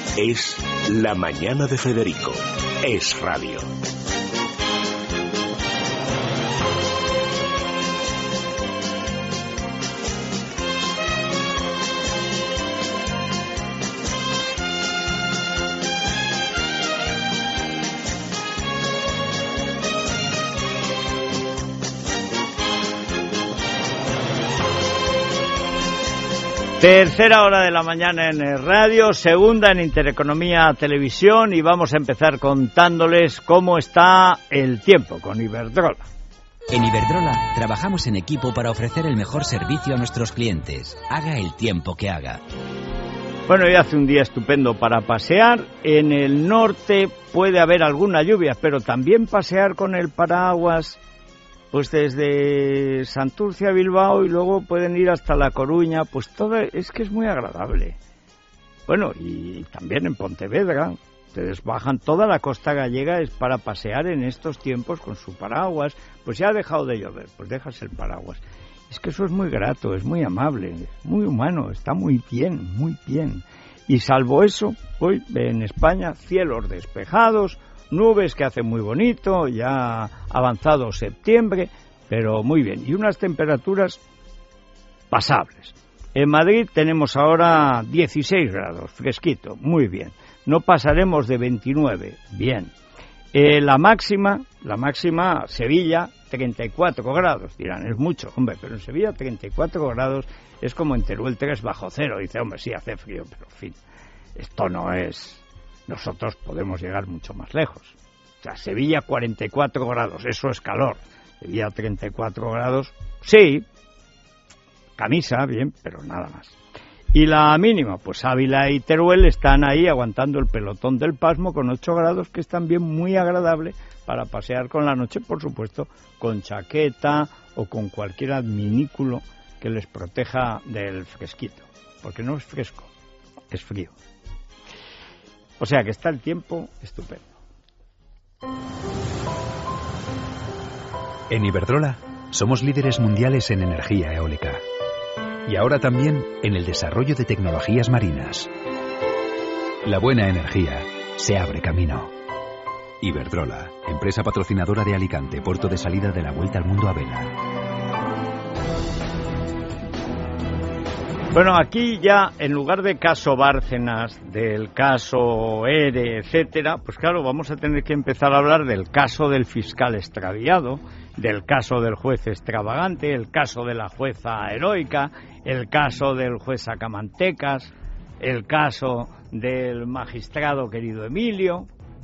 Es La Mañana de Federico. Es radio. Tercera hora de la mañana en el radio, segunda en Intereconomía Televisión, y vamos a empezar contándoles cómo está el tiempo con Iberdrola. En Iberdrola trabajamos en equipo para ofrecer el mejor servicio a nuestros clientes, haga el tiempo que haga. Bueno, hoy hace un día estupendo para pasear. En el norte puede haber alguna lluvia, pero también pasear con el paraguas, pues desde Santurce a Bilbao y luego pueden ir hasta La Coruña, pues todo es que es muy agradable. Bueno, y también en Pontevedra, ustedes bajan toda la costa gallega, es para pasear en estos tiempos con su paraguas. Pues ya ha dejado de llover, pues dejas el paraguas. Es que eso es muy grato, es muy amable, muy humano, está muy bien, muy bien. Y salvo eso, hoy en España cielos despejados, nubes que hace muy bonito, ya avanzado septiembre, pero muy bien. Y unas temperaturas pasables. En Madrid tenemos ahora 16 grados, fresquito, muy bien. No pasaremos de 29, bien. La máxima, Sevilla, 34 grados. Dirán, es mucho, hombre, pero en Sevilla 34 grados es como en Teruel 3 bajo cero. Dice, hombre, sí, hace frío, pero en fin, esto no es... Nosotros podemos llegar mucho más lejos. O sea, Sevilla 44 grados, eso es calor. Sevilla 34 grados, sí, camisa, bien, pero nada más. Y la mínima, pues Ávila y Teruel están ahí aguantando el pelotón del pasmo con 8 grados, que es también muy agradable para pasear con la noche, por supuesto, con chaqueta o con cualquier adminículo que les proteja del fresquito. Porque no es fresco, es frío. O sea que está el tiempo estupendo. En Iberdrola somos líderes mundiales en energía eólica. Y ahora también en el desarrollo de tecnologías marinas. La buena energía se abre camino. Iberdrola, empresa patrocinadora de Alicante, puerto de salida de la Vuelta al Mundo a vela. Bueno, aquí ya, en lugar de caso Bárcenas, del caso ERE, etcétera, pues claro, vamos a tener que empezar a hablar del caso del fiscal extraviado, del caso del juez extravagante, el caso de la jueza heroica, el caso del juez sacamantecas, el caso del magistrado querido Emilio,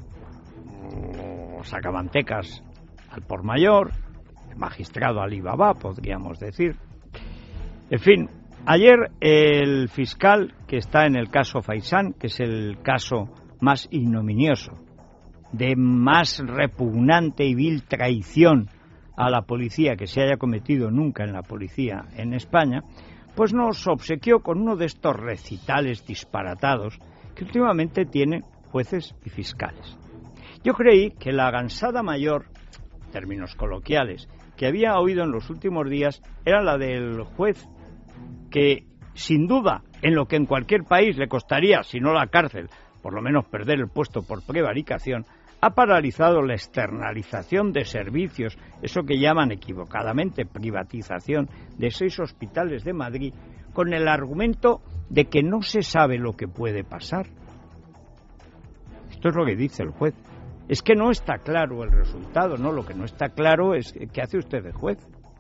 o sacamantecas al por mayor, el magistrado Alibaba, podríamos decir. En fin, ayer el fiscal que está en el caso Faisán, que es el caso más ignominioso, de más repugnante y vil traición a la policía que se haya cometido nunca en la policía en España, pues nos obsequió con uno de estos recitales disparatados que últimamente tienen jueces y fiscales. Yo creí que la gansada mayor, términos coloquiales, que había oído en los últimos días era la del juez que, sin duda, en lo que en cualquier país le costaría, si no la cárcel, por lo menos perder el puesto por prevaricación, ha paralizado la externalización de servicios, eso que llaman equivocadamente privatización, de 6 hospitales de Madrid, con el argumento de que no se sabe lo que puede pasar. Esto es lo que dice el juez. Es que no está claro el resultado, ¿no? Lo que no está claro es ¿qué hace usted de juez?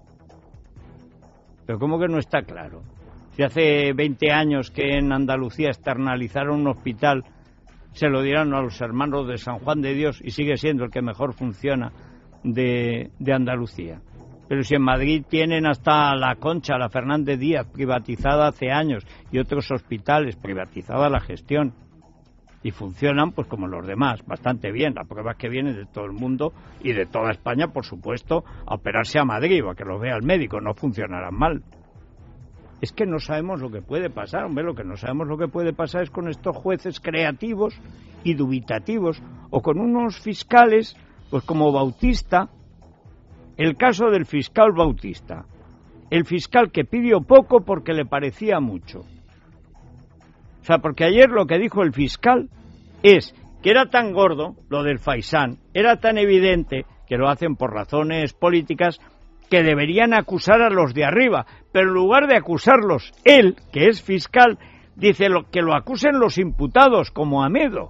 Pero ¿cómo que no está claro? Si hace 20 años que en Andalucía externalizaron un hospital, se lo dieron a los hermanos de San Juan de Dios y sigue siendo el que mejor funciona de Andalucía. Pero si en Madrid tienen hasta la Concha, la Fernández Díaz, privatizada hace años, y otros hospitales, privatizada la gestión, y funcionan pues como los demás, bastante bien. La prueba es que vienen de todo el mundo y de toda España, por supuesto, a operarse a Madrid o a que lo vea el médico, no funcionarán mal. Es que no sabemos lo que puede pasar, hombre, lo que no sabemos lo que puede pasar es con estos jueces creativos y dubitativos, o con unos fiscales, pues como Bautista, el caso del fiscal Bautista, el fiscal que pidió poco porque le parecía mucho. O sea, porque ayer lo que dijo el fiscal es que era tan gordo, lo del Faisán, era tan evidente que lo hacen por razones políticas, que deberían acusar a los de arriba, pero en lugar de acusarlos, él, que es fiscal, dice que lo acusen los imputados, como Amedo.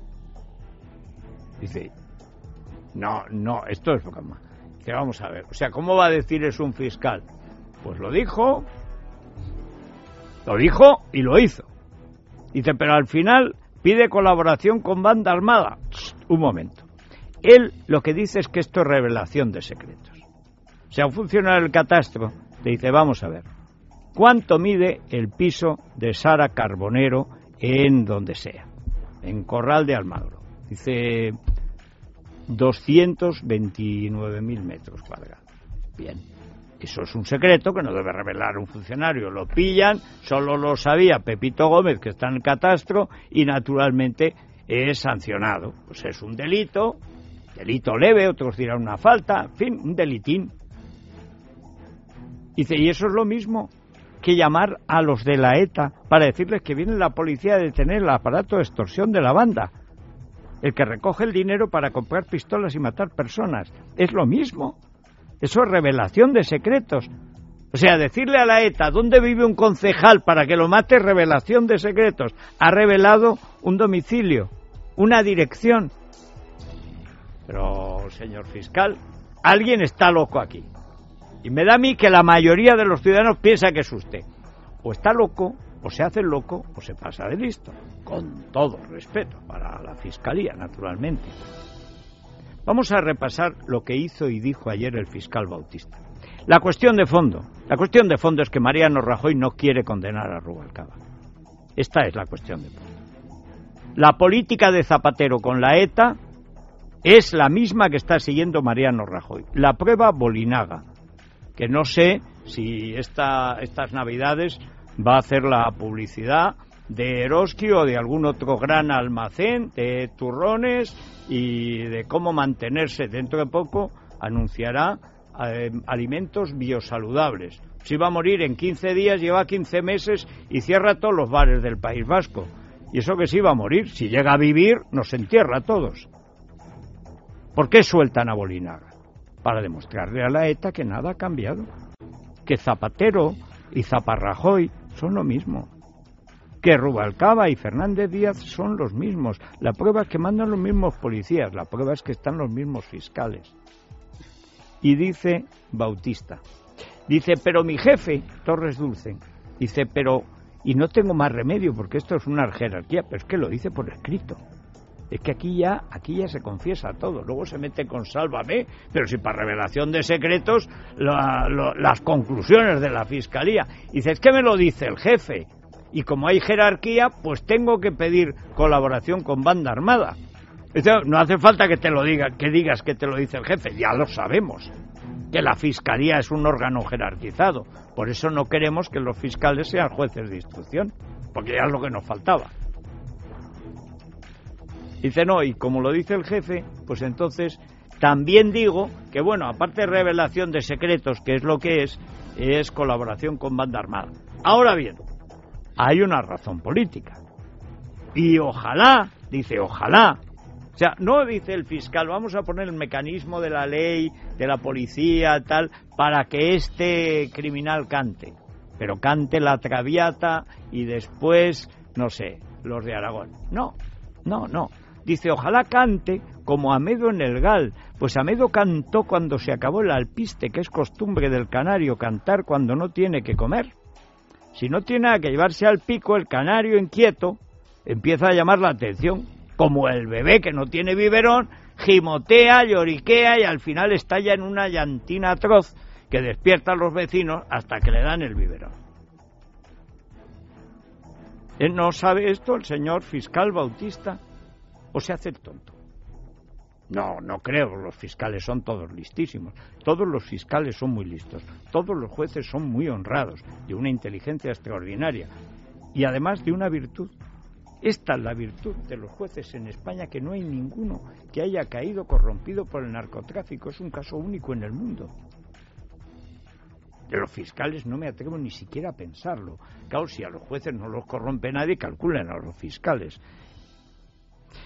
Dice, no, esto es broma. Dice, vamos a ver, o sea, ¿cómo va a decir es un fiscal? Pues lo dijo y lo hizo. Dice, pero al final pide colaboración con banda armada. Un momento. Él lo que dice es que esto es revelación de secretos. O sea, un funcionario del catastro le dice, vamos a ver, ¿cuánto mide el piso de Sara Carbonero en donde sea? En Corral de Almagro. Dice 229.000 metros cuadrados. Bien. Eso es un secreto que no debe revelar un funcionario. Lo pillan, solo lo sabía Pepito Gómez, que está en el catastro, y naturalmente es sancionado. Pues es un delito leve, otros dirán una falta, en fin, un delitín. Dice, y eso es lo mismo que llamar a los de la ETA para decirles que viene la policía a detener el aparato de extorsión de la banda, el que recoge el dinero para comprar pistolas y matar personas. Es lo mismo. Eso es revelación de secretos. O sea, decirle a la ETA dónde vive un concejal para que lo mate es revelación de secretos. Ha revelado un domicilio, una dirección. Pero, señor fiscal, alguien está loco aquí. Y me da a mí que la mayoría de los ciudadanos piensa que es usted. O está loco, o se hace loco, o se pasa de listo. Con todo respeto para la Fiscalía, naturalmente. Vamos a repasar lo que hizo y dijo ayer el fiscal Bautista. La cuestión de fondo es que Mariano Rajoy no quiere condenar a Rubalcaba. Esta es la cuestión de fondo. La política de Zapatero con la ETA es la misma que está siguiendo Mariano Rajoy. La prueba Bolinaga, que no sé si estas Navidades va a hacer la publicidad de Eroski o de algún otro gran almacén de turrones y de cómo mantenerse. Dentro de poco anunciará alimentos biosaludables. Si va a morir en 15 días, lleva 15 meses y cierra todos los bares del País Vasco. Y eso que sí va a morir, si llega a vivir, nos entierra a todos. ¿Por qué sueltan a Bolinaga? Para demostrarle a la ETA que nada ha cambiado. Que Zapatero y Zaparrajoy son lo mismo. Que Rubalcaba y Fernández Díaz son los mismos. La prueba es que mandan los mismos policías. La prueba es que están los mismos fiscales. Y dice Bautista, dice, pero mi jefe, Torres Dulce, dice, pero, y no tengo más remedio porque esto es una jerarquía, pero es que lo dice por escrito. Es que aquí ya se confiesa todo, luego se mete con Sálvame, pero si para revelación de secretos las conclusiones de la Fiscalía. Dice, es que me lo dice el jefe, y como hay jerarquía, pues tengo que pedir colaboración con banda armada. No hace falta que te lo diga, que digas que te lo dice el jefe, ya lo sabemos, que la Fiscalía es un órgano jerarquizado, por eso no queremos que los fiscales sean jueces de instrucción, porque ya es lo que nos faltaba. Dice, no, y como lo dice el jefe, pues entonces también digo que, bueno, aparte de revelación de secretos, que es lo que es colaboración con banda armada. Ahora bien, hay una razón política. Y ojalá, dice, ojalá. O sea, no dice el fiscal, vamos a poner el mecanismo de la ley, de la policía, tal, para que este criminal cante. Pero cante la Traviata y después, no sé, los de Aragón. No. Dice, ojalá cante como Amedo en el GAL. Pues Amedo cantó cuando se acabó el alpiste, que es costumbre del canario cantar cuando no tiene que comer. Si no tiene nada que llevarse al pico, el canario inquieto empieza a llamar la atención. Como el bebé que no tiene biberón, gimotea, lloriquea y al final estalla en una llantina atroz que despierta a los vecinos hasta que le dan el biberón. ¿No sabe esto el señor fiscal Bautista? ¿O se hace el tonto? No creo, los fiscales son todos listísimos, todos los fiscales son muy listos, todos los jueces son muy honrados, de una inteligencia extraordinaria y además de una virtud. Esta es la virtud de los jueces en España, que no hay ninguno que haya caído corrompido por el narcotráfico, es un caso único en el mundo. De los fiscales no me atrevo ni siquiera a pensarlo. Claro, si a los jueces no los corrompe nadie, calculen a los fiscales.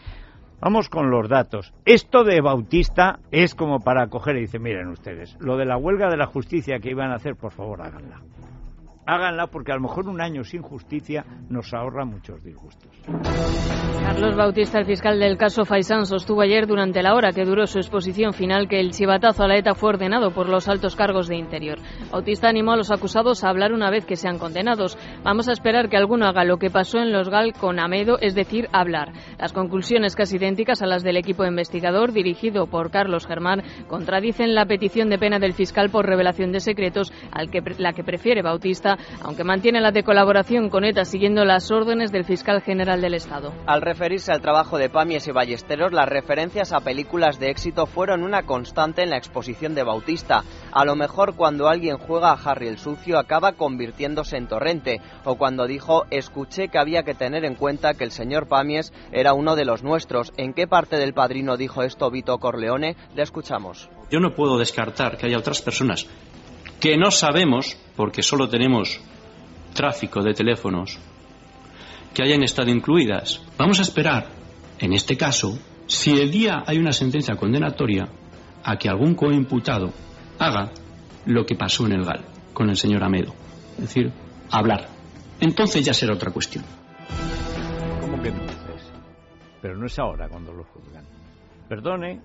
Vamos con los datos. Esto de Bautista es como para coger y decir, miren ustedes, lo de la huelga de la justicia que iban a hacer, por favor, háganla. Háganla porque a lo mejor un año sin justicia nos ahorra muchos disgustos. Carlos Bautista, el fiscal del caso Faisán, sostuvo ayer durante la hora que duró su exposición final que el chivatazo a la ETA fue ordenado por los altos cargos de Interior. Bautista animó a los acusados a hablar una vez que sean condenados. Vamos a esperar que alguno haga lo que pasó en Los Gal con Amedo, es decir, hablar. Las conclusiones, casi idénticas a las del equipo investigador dirigido por Carlos Germán, contradicen la petición de pena del fiscal por revelación de secretos, la que prefiere Bautista, aunque mantiene la de colaboración con ETA siguiendo las órdenes del fiscal general del Estado. Al referirse al trabajo de Pàmies y Ballesteros, las referencias a películas de éxito fueron una constante en la exposición de Bautista. A lo mejor cuando alguien juega a Harry el Sucio acaba convirtiéndose en Torrente, o cuando dijo, escuché que había que tener en cuenta que el señor Pàmies era uno de los nuestros. ¿En qué parte del Padrino dijo esto Vito Corleone? Le escuchamos. Yo no puedo descartar que haya otras personas que no sabemos, porque solo tenemos tráfico de teléfonos, que hayan estado incluidas. Vamos a esperar, en este caso, si el día hay una sentencia condenatoria, a que algún coimputado haga lo que pasó en el GAL con el señor Amedo. Es decir, hablar. Entonces ya será otra cuestión. ¿Cómo que entonces? Pero no es ahora cuando lo juzgan. Perdone,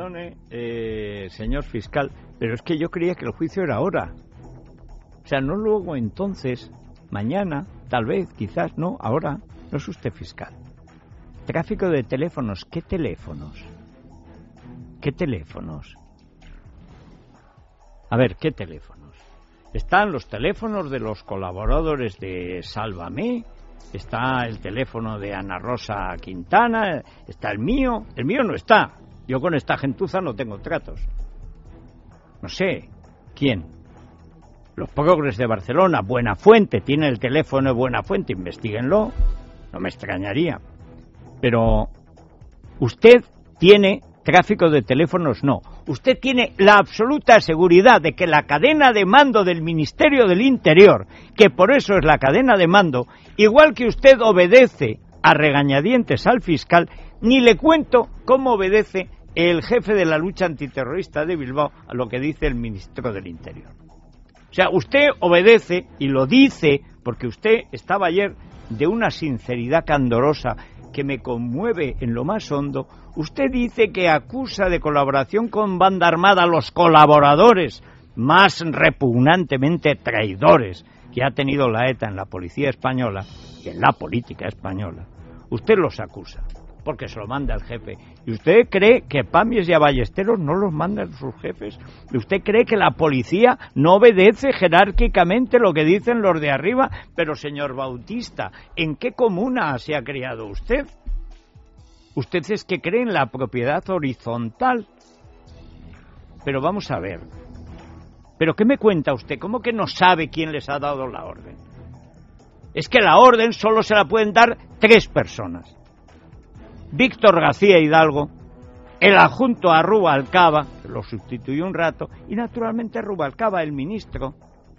señor fiscal, pero es que yo creía que el juicio era ahora. O sea, no luego entonces, mañana, tal vez, quizás, no, ahora. No es usted fiscal. Tráfico de teléfonos, ¿qué teléfonos? ¿Qué teléfonos? A ver, ¿qué teléfonos? Están los teléfonos de los colaboradores de Sálvame, está el teléfono de Ana Rosa Quintana, está el mío no está. Yo con esta gentuza no tengo tratos. No sé, ¿quién? Los progres de Barcelona, Buenafuente, tiene el teléfono de Buenafuente, investíguenlo, no me extrañaría. Pero usted tiene tráfico de teléfonos, no. Usted tiene la absoluta seguridad de que la cadena de mando del Ministerio del Interior, que por eso es la cadena de mando, igual que usted obedece a regañadientes al fiscal, ni le cuento cómo obedece el jefe de la lucha antiterrorista de Bilbao a lo que dice el ministro del Interior. O sea, usted obedece y lo dice porque usted estaba ayer de una sinceridad candorosa que me conmueve en lo más hondo. Usted dice que acusa de colaboración con banda armada a los colaboradores más repugnantemente traidores que ha tenido la ETA en la policía española y en la política española. Usted los acusa porque se lo manda el jefe. ¿Y usted cree que Pàmies y a Ballesteros no los mandan sus jefes? ¿Y usted cree que la policía no obedece jerárquicamente lo que dicen los de arriba? Pero, señor Bautista, ¿en qué comuna se ha criado usted? Usted es que cree en la propiedad horizontal. Pero vamos a ver. ¿Pero qué me cuenta usted? ¿Cómo que no sabe quién les ha dado la orden? Es que la orden solo se la pueden dar 3 personas. Víctor García Hidalgo, el adjunto a Rubalcaba, que lo sustituyó un rato, y naturalmente Rubalcaba, el ministro.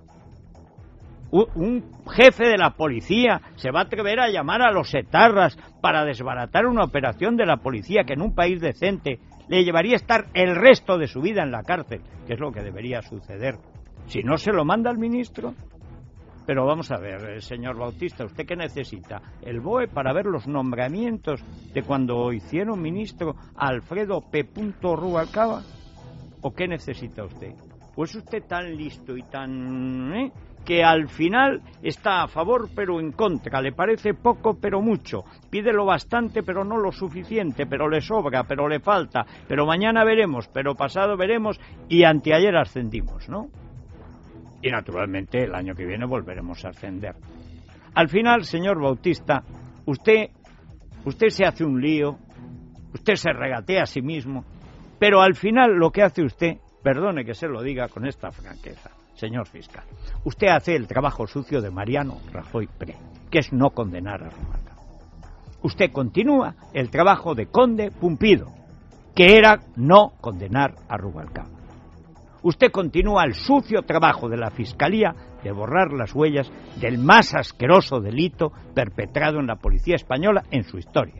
Un jefe de la policía se va a atrever a llamar a los etarras para desbaratar una operación de la policía que en un país decente le llevaría a estar el resto de su vida en la cárcel, que es lo que debería suceder. Si no se lo manda el ministro. Pero vamos a ver, señor Bautista, ¿usted qué necesita? ¿El BOE para ver los nombramientos de cuando hicieron ministro a Alfredo P. Rubalcaba? ¿O qué necesita usted? ¿O es usted tan listo y tan... que al final está a favor pero en contra? Le parece poco pero mucho. Pide lo bastante pero no lo suficiente, pero le sobra, pero le falta. Pero mañana veremos, pero pasado veremos y anteayer ascendimos, ¿no? Y naturalmente el año que viene volveremos a ascender. Al final, señor Bautista, usted se hace un lío, usted se regatea a sí mismo, pero al final lo que hace usted, perdone que se lo diga con esta franqueza, señor fiscal, usted hace el trabajo sucio de Mariano Rajoy Pre, que es no condenar a Rubalcaba. Usted continúa el trabajo de Conde Pumpido, que era no condenar a Rubalcaba. Usted continúa el sucio trabajo de la Fiscalía de borrar las huellas del más asqueroso delito perpetrado en la policía española en su historia.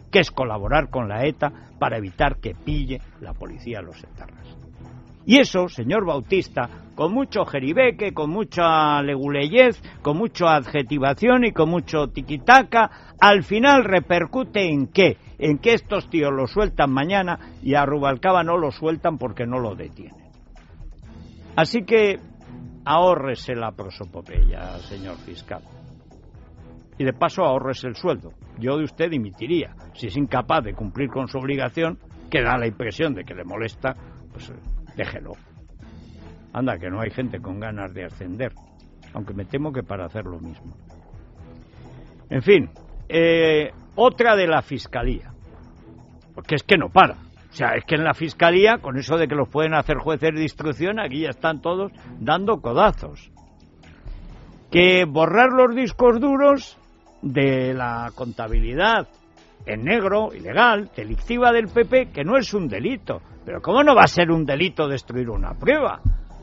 que es colaborar con la ETA para evitar que pille la policía a los etarras. Y eso, señor Bautista, con mucho jeribeque, con mucha leguleyez, con mucha adjetivación y con mucho tiquitaca, al final repercute ¿en qué? En que estos tíos lo sueltan mañana y a Rubalcaba no lo sueltan porque no lo detienen. Así que ahórrese la prosopopeya, señor fiscal. Y de paso ahórrese el sueldo. Yo de usted dimitiría. Si es incapaz de cumplir con su obligación, que da la impresión de que le molesta, pues déjelo. Anda, que no hay gente con ganas de ascender, aunque me temo que para hacer lo mismo. En fin, otra de la Fiscalía, porque es que no para. O sea, es que en la Fiscalía, con eso de que los pueden hacer jueces de instrucción, aquí ya están todos dando codazos. Que borrar los discos duros de la contabilidad en negro, ilegal, delictiva del PP, que no es un delito. Pero ¿cómo no va a ser un delito destruir una prueba?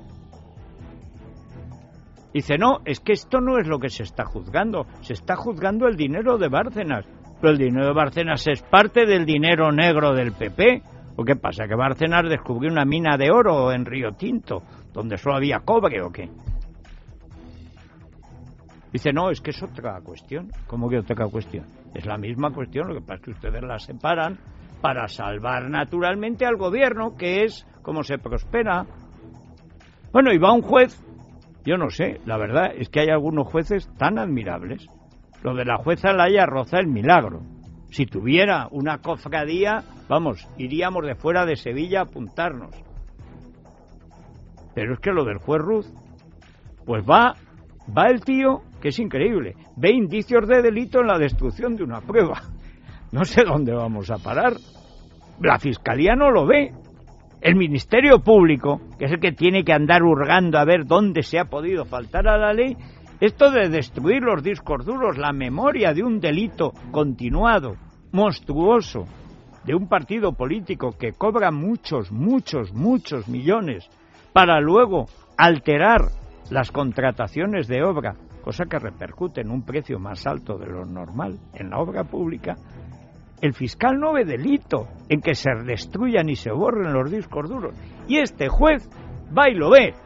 Dice, no, es que esto no es lo que se está juzgando. Se está juzgando el dinero de Bárcenas. Pero el dinero de Bárcenas es parte del dinero negro del PP. ¿O qué pasa? ¿Que Bárcenas descubrió una mina de oro en Río Tinto, donde solo había cobre o qué? Dice, no, es que es otra cuestión. ¿Cómo que otra cuestión? Es la misma cuestión, lo que pasa es que ustedes la separan para salvar naturalmente al gobierno, que es como se prospera. Bueno, y va un juez, yo no sé, la verdad es que hay algunos jueces tan admirables. Lo de la jueza Laya roza el milagro. Si tuviera una cofradía, vamos, iríamos de fuera de Sevilla a apuntarnos. Pero es que lo del juez Ruz, pues va el tío, que es increíble, ve indicios de delito en la destrucción de una prueba. No sé dónde vamos a parar. La Fiscalía no lo ve. El Ministerio Público, que es el que tiene que andar hurgando a ver dónde se ha podido faltar a la ley, esto de destruir los discos duros, la memoria de un delito continuado, monstruoso, de un partido político que cobra muchos millones para luego alterar las contrataciones de obra, cosa que repercute en un precio más alto de lo normal en la obra pública. El fiscal no ve delito en que se destruyan y se borren los discos duros. Y este juez va y lo ve.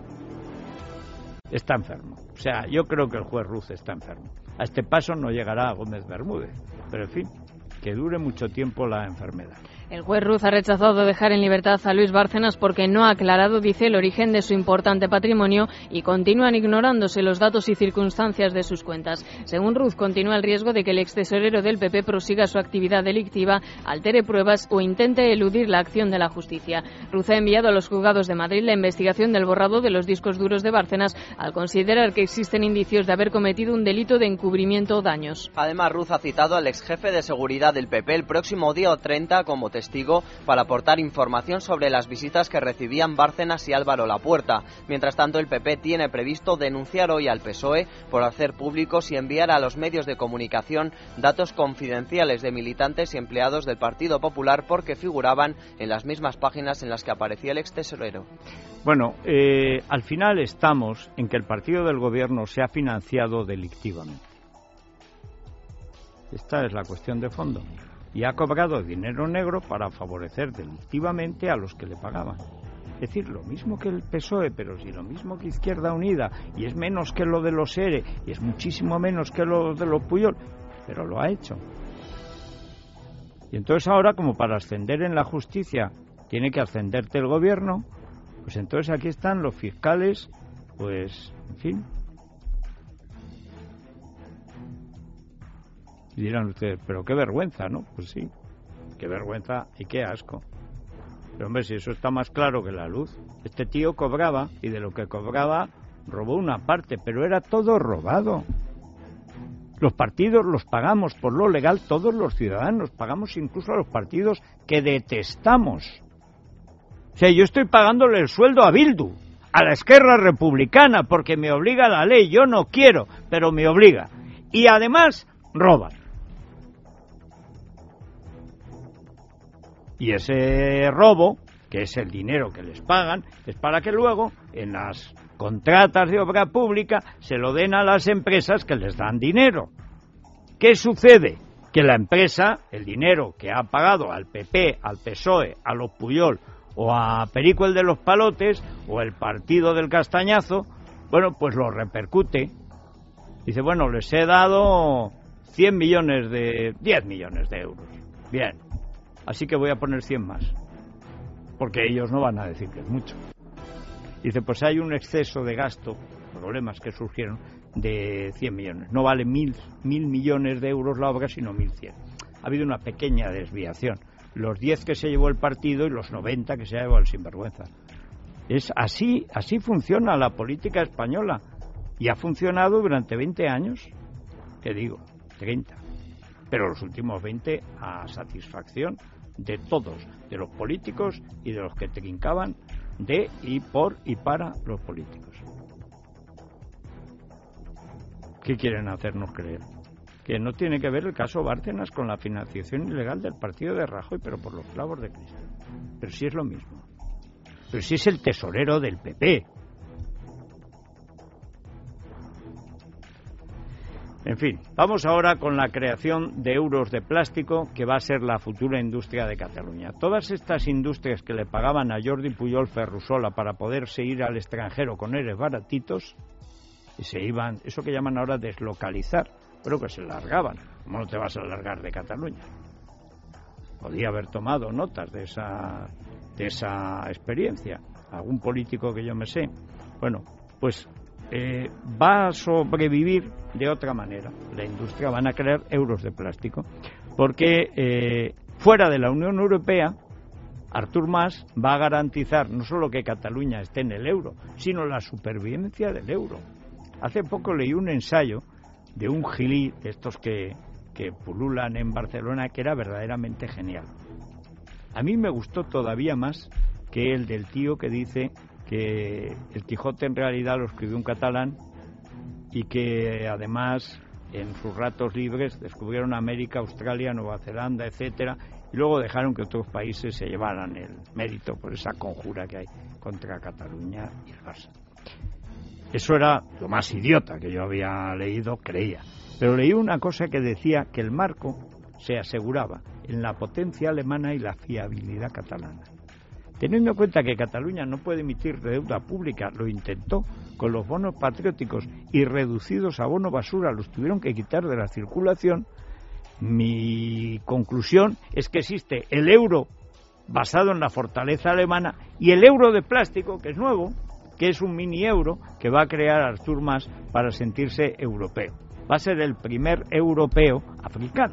Está enfermo. O sea, yo creo que el juez Ruz está enfermo. A este paso no llegará a Gómez Bermúdez. Pero en fin, que dure mucho tiempo la enfermedad. El juez Ruz ha rechazado dejar en libertad a Luis Bárcenas porque no ha aclarado, dice, el origen de su importante patrimonio y continúan ignorándose los datos y circunstancias de sus cuentas. Según Ruz, continúa el riesgo de que el extesorero del PP prosiga su actividad delictiva, altere pruebas o intente eludir la acción de la justicia. Ruz ha enviado a los juzgados de Madrid la investigación del borrado de los discos duros de Bárcenas al considerar que existen indicios de haber cometido un delito de encubrimiento o daños. Además, Ruz ha citado al exjefe de seguridad del PP el próximo día 30 como testigo para aportar información sobre las visitas que recibían Bárcenas y Álvaro Lapuerta. Mientras tanto, el PP tiene previsto denunciar hoy al PSOE por hacer públicos y enviar a los medios de comunicación datos confidenciales de militantes y empleados del Partido Popular porque figuraban en las mismas páginas en las que aparecía el extesorero. Bueno, al final estamos en que el partido del gobierno se ha financiado delictivamente. Esta es la cuestión de fondo. Y ha cobrado dinero negro para favorecer delictivamente a los que le pagaban. Es decir, lo mismo que el PSOE, pero si lo mismo que Izquierda Unida, y es menos que lo de los ERE, y es muchísimo menos que lo de los Puyol, pero lo ha hecho. Y entonces ahora, como para ascender en la justicia tiene que ascenderte el gobierno, pues entonces aquí están los fiscales, pues, en fin. Y dirán ustedes, pero qué vergüenza, ¿no? Pues sí, qué vergüenza y qué asco. Pero hombre, si eso está más claro que la luz. Este tío cobraba, y de lo que cobraba robó una parte, pero era todo robado. Los partidos los pagamos por lo legal, todos los ciudadanos, pagamos incluso a los partidos que detestamos. O sea, yo estoy pagándole el sueldo a Bildu, a la Esquerra Republicana, porque me obliga la ley. Yo no quiero, pero me obliga. Y además, roban. Y ese robo, que es el dinero que les pagan, es para que luego en las contratas de obra pública se lo den a las empresas que les dan dinero. ¿Qué sucede? que la empresa, el dinero que ha pagado al PP, al PSOE, a los Puyol o a Perico el de los Palotes o el partido del Castañazo, bueno, pues lo repercute. Dice, bueno, les he dado 10 millones de euros. Bien, así que voy a poner 100 más, porque ellos no van a decir que es mucho. Dice, pues hay un exceso de gasto, problemas que surgieron, de 100 millones. No vale 1.000 millones de euros la obra, sino 1.100. Ha habido una pequeña desviación. Los 10 que se llevó el partido y los 90 que se ha llevado el sinvergüenza. Es así funciona la política española. Y ha funcionado durante 20 años. ¿Qué digo? 30. Pero los últimos 20 a satisfacción de todos, de los políticos y de los que trincaban de y por y para los políticos. ¿Qué quieren hacernos creer? Que no tiene que ver el caso Bárcenas con la financiación ilegal del partido de Rajoy, pero por los clavos de Cristo. Pero sí es lo mismo. Pero sí es el tesorero del PP. En fin, vamos ahora con la creación de euros de plástico, que va a ser la futura industria de Cataluña. Todas estas industrias que le pagaban a Jordi Pujol Ferrusola para poderse ir al extranjero con eres baratitos, y se iban, eso que llaman ahora deslocalizar, pero que se largaban. ¿Cómo no te vas a largar de Cataluña? Podía haber tomado notas de esa experiencia, algún político que yo me sé. Bueno, pues va a sobrevivir de otra manera. La industria van a crear euros de plástico, porque fuera de la Unión Europea, Artur Mas va a garantizar no solo que Cataluña esté en el euro, sino la supervivencia del euro. Hace poco leí un ensayo de un gilí, de estos que pululan en Barcelona, que era verdaderamente genial. A mí me gustó todavía más que el del tío que dice que el Quijote en realidad lo escribió un catalán y que además en sus ratos libres descubrieron América, Australia, Nueva Zelanda, etcétera, y luego dejaron que otros países se llevaran el mérito por esa conjura que hay contra Cataluña y el Barça. Eso era lo más idiota que yo había leído, creía. Pero leí una cosa que decía que el marco se aseguraba en la potencia alemana y la fiabilidad catalana. Teniendo en cuenta que Cataluña no puede emitir deuda pública, lo intentó con los bonos patrióticos y reducidos a bono basura, los tuvieron que quitar de la circulación. Mi conclusión es que existe el euro basado en la fortaleza alemana y el euro de plástico, que es nuevo, que es un mini euro que va a crear Artur Mas para sentirse europeo. Va a ser el primer europeo africano.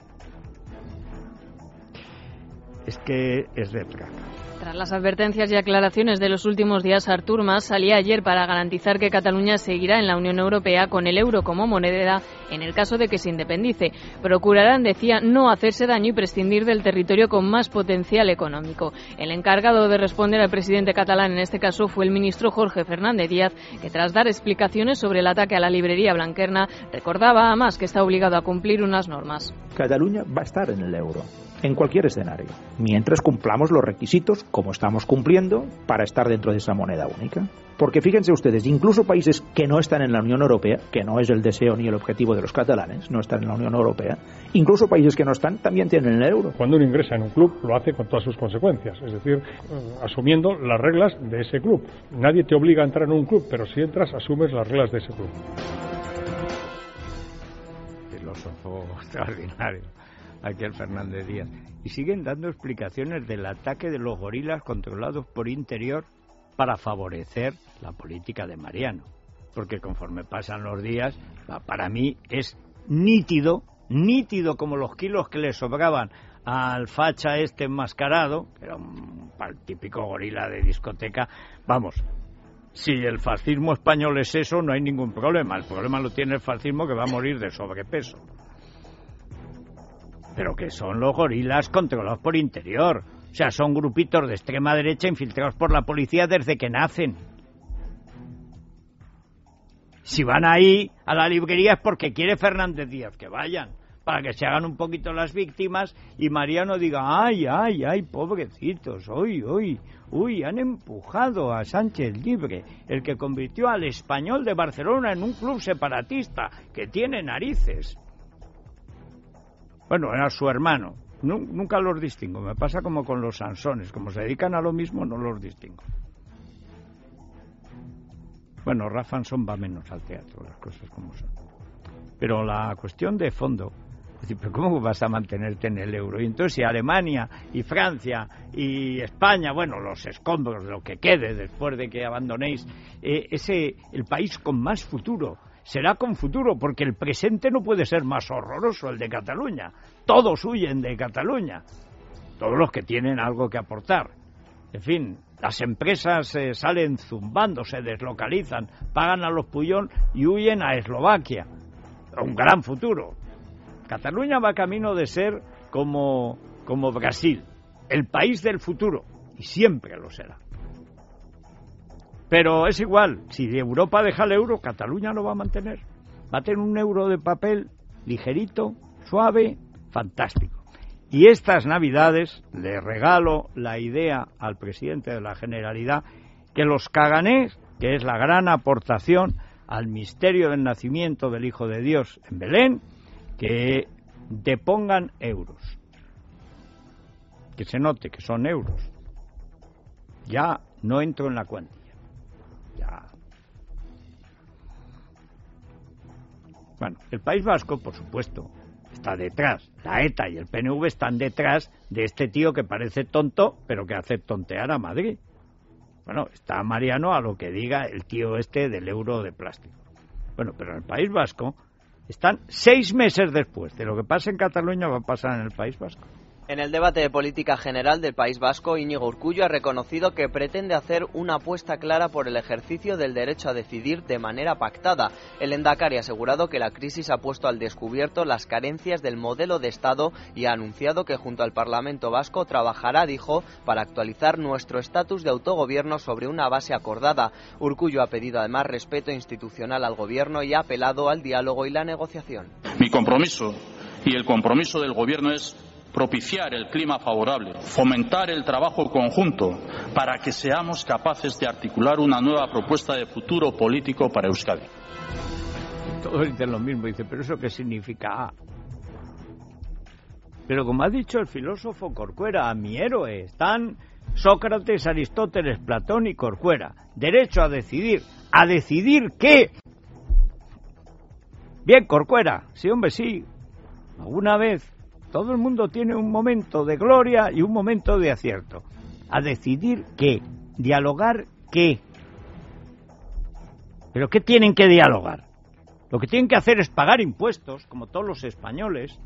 Es que es de traca. Tras las advertencias y aclaraciones de los últimos días, Artur Mas salía ayer para garantizar que Cataluña seguirá en la Unión Europea con el euro como moneda en el caso de que se independice. Procurarán, decía, no hacerse daño y prescindir del territorio con más potencial económico. El encargado de responder al presidente catalán en este caso fue el ministro Jorge Fernández Díaz, que tras dar explicaciones sobre el ataque a la librería Blanquerna, recordaba a Mas que está obligado a cumplir unas normas. Cataluña va a estar en el euro, en cualquier escenario, mientras cumplamos los requisitos, como estamos cumpliendo, para estar dentro de esa moneda única. Porque fíjense ustedes, incluso países que no están en la Unión Europea, que no es el deseo ni el objetivo de los catalanes, no están en la Unión Europea, incluso países que no están también tienen el euro. Cuando uno ingresa en un club, lo hace con todas sus consecuencias, es decir, asumiendo las reglas de ese club. Nadie te obliga a entrar en un club, pero si entras, asumes las reglas de ese club. Filósofo extraordinario, aquel Fernández Díaz. Y siguen dando explicaciones del ataque de los gorilas controlados por Interior para favorecer la política de Mariano. Porque conforme pasan los días, para mí es nítido como los kilos que le sobraban al facha este enmascarado, que era un típico gorila de discoteca. Vamos, si el fascismo español es eso, no hay ningún problema. El problema lo tiene el fascismo, que va a morir de sobrepeso. Pero que son los gorilas controlados por Interior. O sea, son grupitos de extrema derecha infiltrados por la policía desde que nacen. Si van ahí a la librería es porque quiere Fernández Díaz que vayan, para que se hagan un poquito las víctimas y Mariano diga, ay, pobrecitos, uy, han empujado a Sánchez Libre, el que convirtió al Español de Barcelona en un club separatista, que tiene narices. Bueno, era su hermano. Nunca los distingo. Me pasa como con los Sansones. Como se dedican a lo mismo, no los distingo. Bueno, Rafanson va menos al teatro, las cosas como son. Pero la cuestión de fondo, es decir, ¿pero cómo vas a mantenerte en el euro? Y entonces si Alemania y Francia y España, bueno, los escombros, lo que quede después de que abandonéis, el país con más futuro, será con futuro, porque el presente no puede ser más horroroso, el de Cataluña. Todos huyen de Cataluña, todos los que tienen algo que aportar. En fin, las empresas salen zumbando, se deslocalizan, pagan a los Puyol y huyen a Eslovaquia. Un gran futuro. Cataluña va camino de ser como Brasil, el país del futuro, y siempre lo será. Pero es igual, si Europa deja el euro, Cataluña lo va a mantener. Va a tener un euro de papel ligerito, suave, fantástico. Y estas Navidades le regalo la idea al presidente de la Generalidad que los caganés, que es la gran aportación al misterio del nacimiento del Hijo de Dios en Belén, que depongan euros. Que se note que son euros. Ya no entro en la cuantía. Ya. Bueno, el País Vasco, por supuesto, está detrás. La ETA y el PNV están detrás de este tío que parece tonto, pero que hace tontear a Madrid. Bueno, está Mariano a lo que diga el tío este del euro de plástico. Bueno, pero en el País Vasco están 6 meses después de lo que pasa en Cataluña, va a pasar en el País Vasco. En el debate de política general del País Vasco, Íñigo Urkullu ha reconocido que pretende hacer una apuesta clara por el ejercicio del derecho a decidir de manera pactada. El lehendakari ha asegurado que la crisis ha puesto al descubierto las carencias del modelo de Estado y ha anunciado que junto al Parlamento vasco trabajará, dijo, para actualizar nuestro estatus de autogobierno sobre una base acordada. Urkullu ha pedido además respeto institucional al gobierno y ha apelado al diálogo y la negociación. Mi compromiso y el compromiso del gobierno es propiciar el clima favorable, fomentar el trabajo conjunto para que seamos capaces de articular una nueva propuesta de futuro político para Euskadi. Todos dicen lo mismo, dice, ¿pero eso qué significa? Pero como ha dicho el filósofo Corcuera, a mi héroe están Sócrates, Aristóteles, Platón y Corcuera. Derecho a decidir. ¿A decidir qué? Bien, Corcuera, sí, hombre, sí. Alguna vez todo el mundo tiene un momento de gloria y un momento de acierto. ¿A decidir qué? ¿Dialogar qué? ¿Pero qué tienen que dialogar? Lo que tienen que hacer es pagar impuestos, como todos los españoles.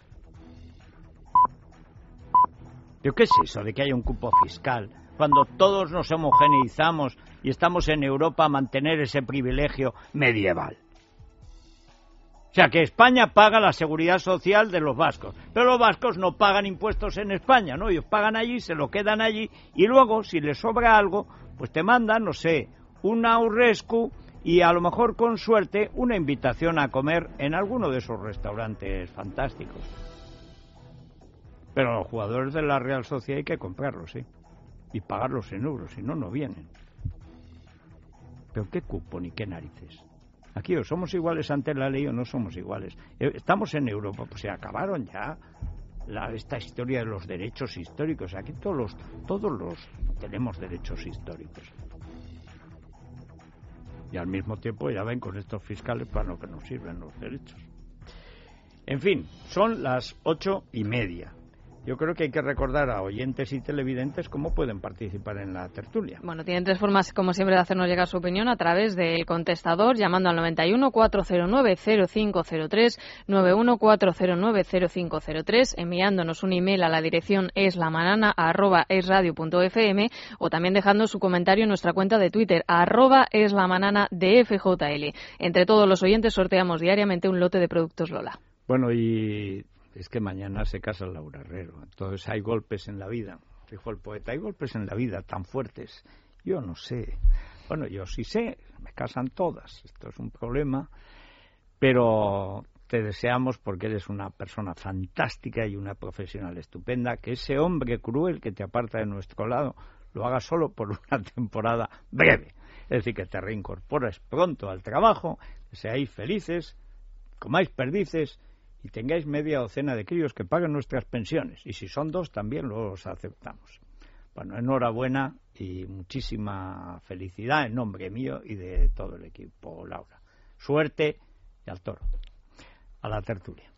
¿Pero qué es eso de que haya un cupo fiscal? Cuando todos nos homogeneizamos y estamos en Europa a mantener ese privilegio medieval. O sea, que España paga la seguridad social de los vascos, pero los vascos no pagan impuestos en España, ¿no? Ellos pagan allí, se lo quedan allí, y luego, si les sobra algo, pues te mandan, no sé, una aurrescu y a lo mejor con suerte una invitación a comer en alguno de esos restaurantes fantásticos. Pero los jugadores de la Real Sociedad hay que comprarlos, sí, y pagarlos en euros, si no, no vienen. ¿Pero qué cupo ni qué narices? Aquí o somos iguales ante la ley o no somos iguales. Estamos en Europa, pues se acabaron ya esta historia de los derechos históricos. Aquí todos los tenemos derechos históricos. Y al mismo tiempo ya ven con estos fiscales para lo que nos sirven los derechos. En fin, son las 8:30. Yo creo que hay que recordar a oyentes y televidentes cómo pueden participar en la tertulia. Bueno, tienen 3 formas, como siempre, de hacernos llegar su opinión: a través del contestador, llamando al 91 409 0503, 91 409 0503, enviándonos un email a la dirección eslamanana@esradio.fm, o también dejando su comentario en nuestra cuenta de Twitter, @eslamananadfjl. Entre todos los oyentes sorteamos diariamente un lote de productos Lola. Bueno, y es que mañana se casa Laura Herrero, entonces hay golpes en la vida, dijo el poeta, hay golpes en la vida tan fuertes. Yo no sé, bueno, yo sí sé, me casan todas, esto es un problema, pero te deseamos, porque eres una persona fantástica y una profesional estupenda, que ese hombre cruel que te aparta de nuestro lado lo haga solo por una temporada breve, es decir, que te reincorpores pronto al trabajo, que seáis felices, comáis perdices y tengáis media docena de críos que paguen nuestras pensiones, y si son 2 también los aceptamos. Bueno, enhorabuena y muchísima felicidad en nombre mío y de todo el equipo, Laura. Suerte y al toro, a la tertulia.